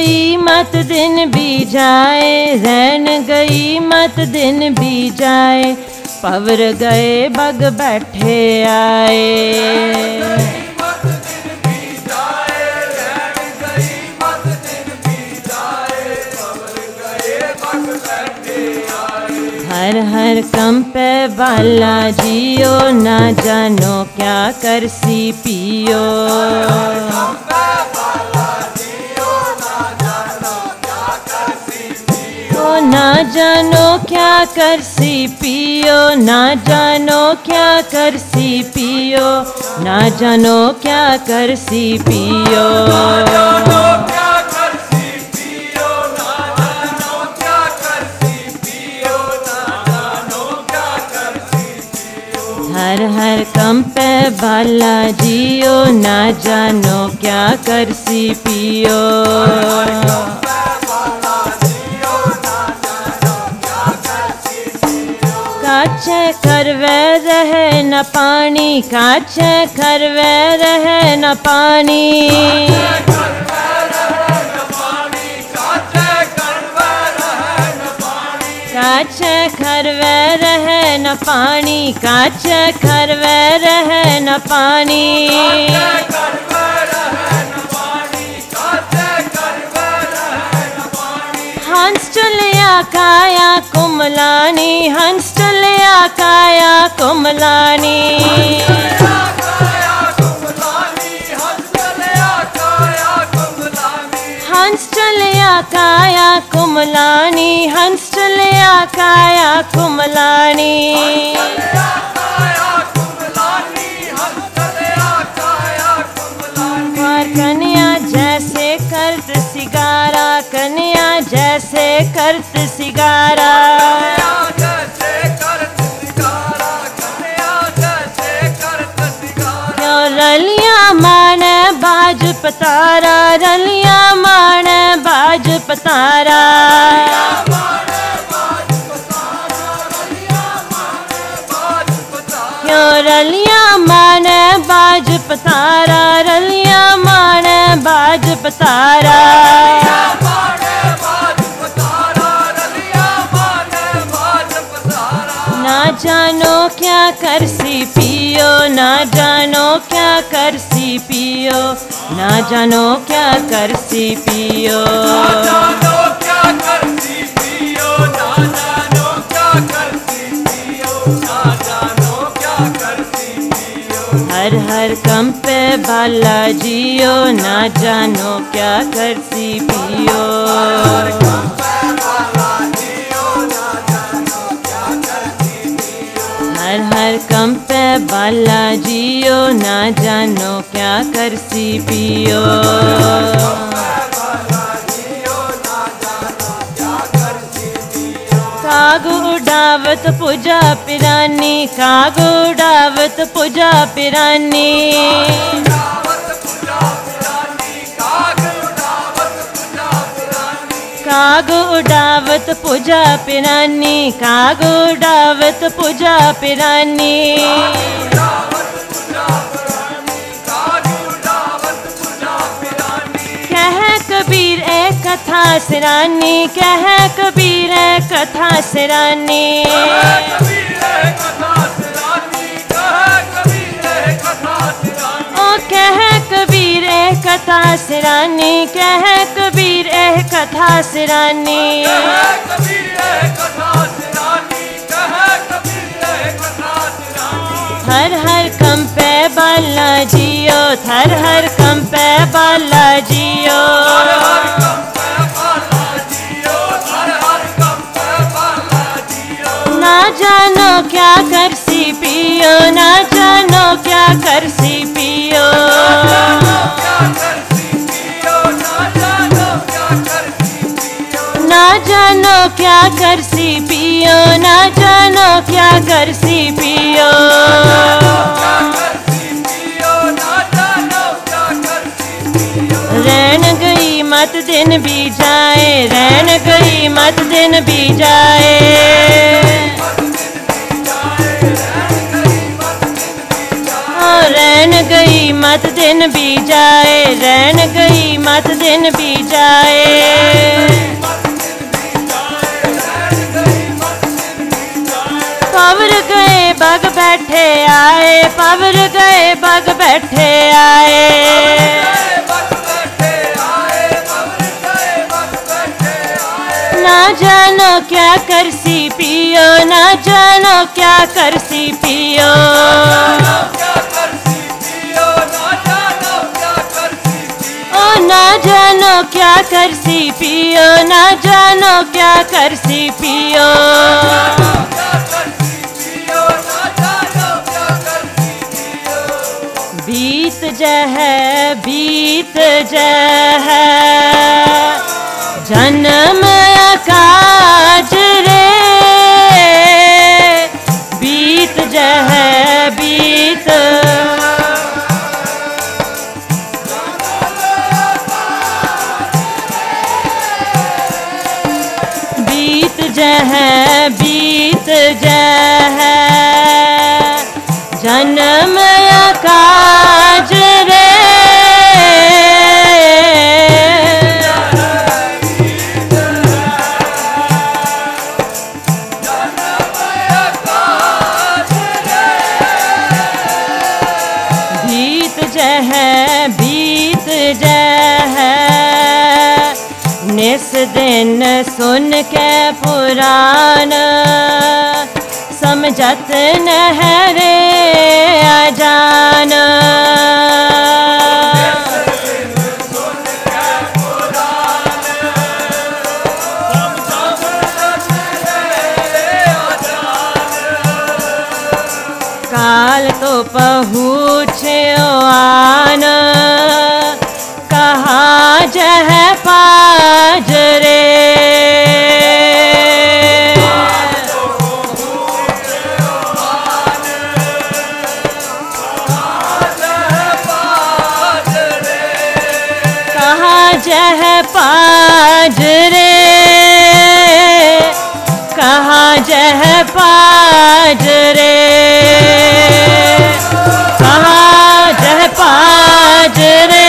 गई मत दिन भी जाए, रैन गई मत दिन भी जाए, पवर गए बग बैठे आए। हर हर कंपे बाला जियो, ना जानो क्या करसी पियो। ना जानो क्या करसी पियो, ना जानो क्या करसी पियो, ना जानो क्या करसी पियो। हर हर कंपे बाला जियो, ना जानो क्या करसी पियो। काछे करवे रहे न पानी, काछे करवे रहे न पानी, काछे करवे रहे न पानी, काछे करवे रहे न पानी। हंस चलिया काया कुमलानी, हंस चलिया काया कुमलानी, हंस चलिया काया कुमलानी, हंस चलिया काया कुमलानी। कन्या जैसे करत सिगारा, कन्या जैसे करत सिगारा, क्यों रलिया माने बाज पतारा, रलिया माने बाज पतारा, क्यों रलिया माने बाज पतारा, रलिया माने बाज पतारा। ना जानो क्या करसी पियो, ना जानो क्या करसी पियो, ना जानो क्या करसी पियो। हर हर कंपे बाला जियो, ना जानो क्या करसी पियो। हर हर कंपे बाला जियो, ना जानो क्या करसी पियो। काग उड़ावत पूजा पिरानी, काग उड़ावत पूजा पिरानी, काग उड़ावत पूजा पिरानी, काग उड़ावत पूजा पिरानी। कह कबीर ए कथा सिरानी, कह कबीर ए कथा सिरानी, ओ कह कबीर ए कथा सिरानी, कह कबीर ए कथा सिरानी। हर हर कंपे बाला जियो, हर हर कंपे बाला जियो, ना जानो क्या करसी पियो, ना जानो क्या करसी पियो, ना जानो क्या करसी पियो, ना जानो क्या करसी पियो। रैन गई मत दिन भी जाए, रैन गई मत दिन भी जाए, रैन गई गई मत दिन भी जाए, रैन गई मत दिन भी जाए। पवर गए बग बैठे आए, पवर गए बग बैठे आए। ना जानो क्या करसी पियो, ना जानो क्या करसी पियो। ओ ना जानो क्या करसी पियो, ना जानो क्या करसी पियो। बीत जह बीत जह जन्म काज रे, बीत जह बीत। बीत जह बीत जह जन्म काज रे। बीत जह बीत जह निस दिन सुन के पुराण, समझत नहरे अजान। काल तो पहुँचे आन, कहाँ जह पाज रे। कहाँ जह पाज रे, कहाँ जह पाज रे। कहाँ जह पाज रे।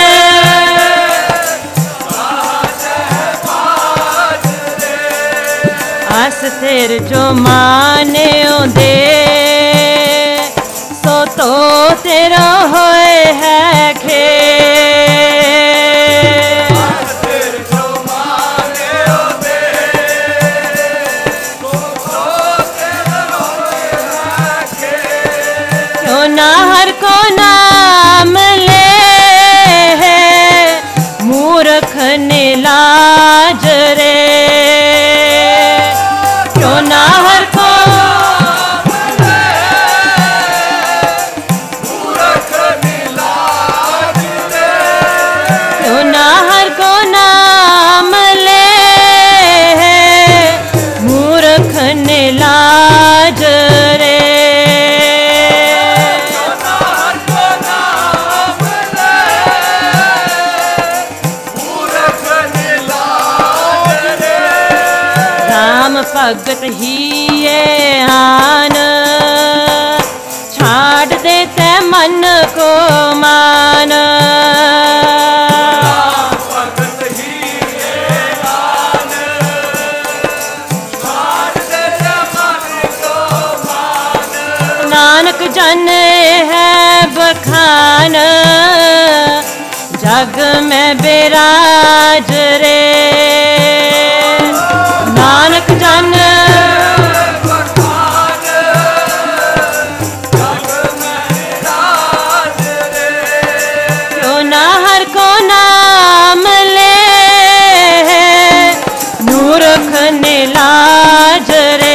अस्थिर जो माने दे, सो तो तेरा होए है खे। क्यों ना हर को नाम ले, मूर्ख निलाज रे। क्यों ना हर को मूर्ख निलाज रे। क्यों ना हर को नाम ले, मूर्ख निलाज रे। भगत ही ये आन, छाड़ देते मन को मान। भगत ही ये आन, छाड़ देते मन को मान। नानक जन है बखान, जग में बिराज रे। नानक जन बखान, जग में बिराज रे। क्यों ना हर को नाम ले, मूर्ख निलाज रे।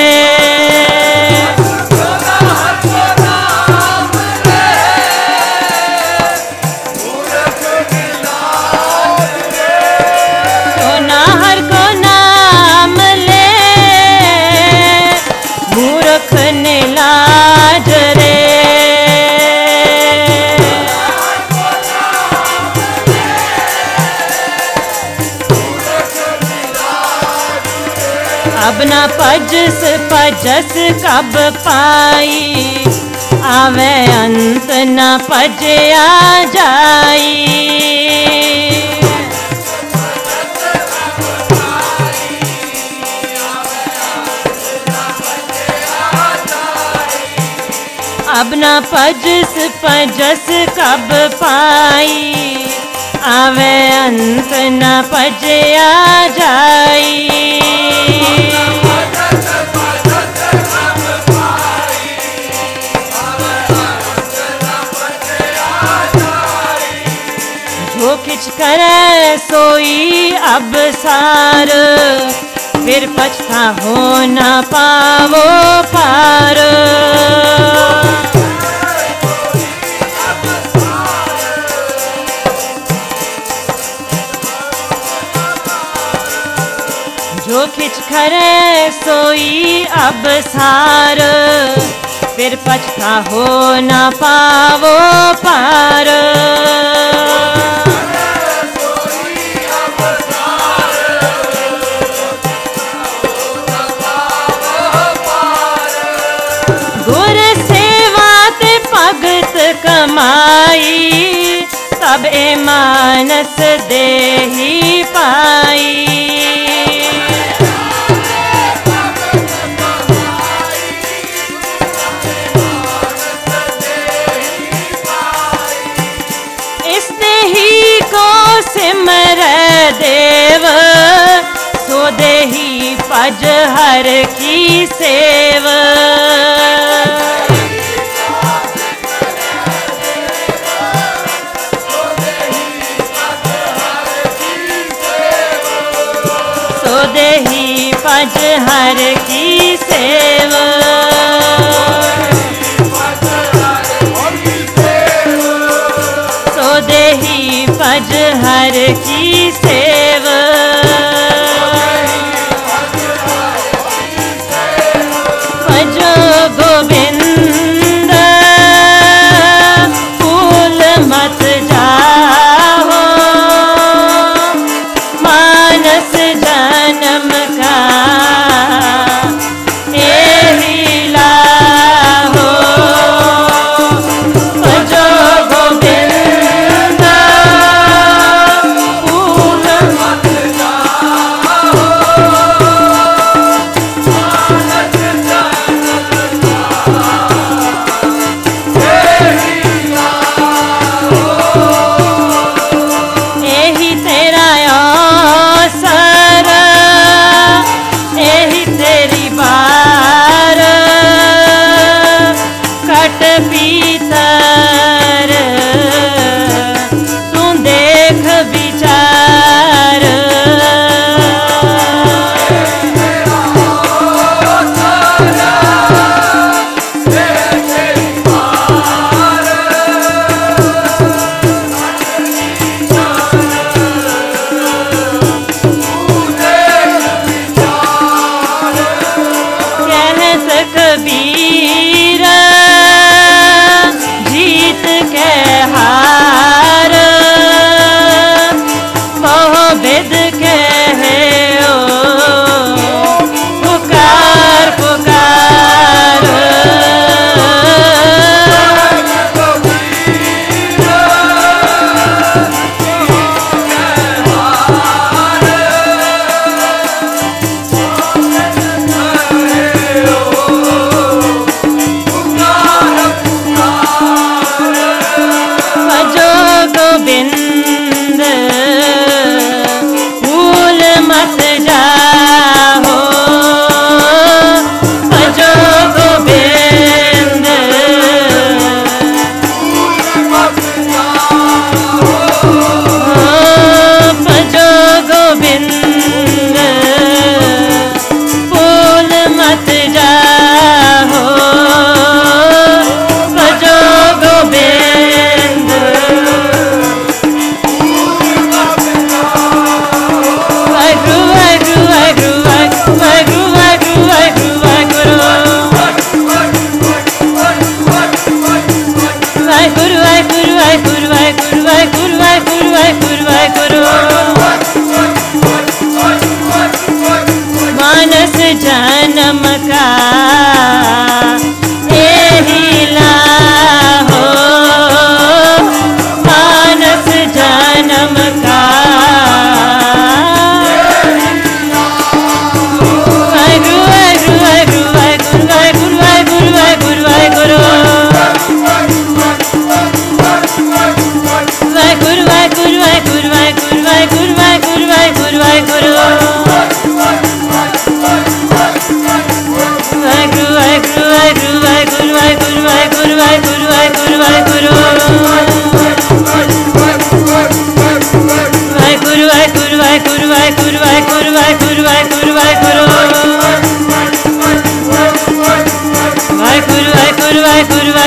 निलाज रे। अब ना पजस पजस कब पाई, आवे अंत न पजया जाई। अब न पजस कब पाई, आवे अंत न पजया जाई। जो किछ करे सोई अब सार, फिर पछता हो न पावो पार। जो किछ करे सोई अब सार, फिर पछता हो न पावो पार। गुर सेवा ते भगत कमाई, सब ए मानस देही पाई। इस देही को सिमर देव, सो देही पज हर की सेव। सो देही पज हर की सेव। सो देही पज हर की सेव। भजो गोविंद फूल मत जाओ, मानस जन्म का यही लाहो। भजो गोविंद फूल मत यही तेरा अवसर, यही तेरी बार। कट भीतर तू देख विचार। कहत कबीर जी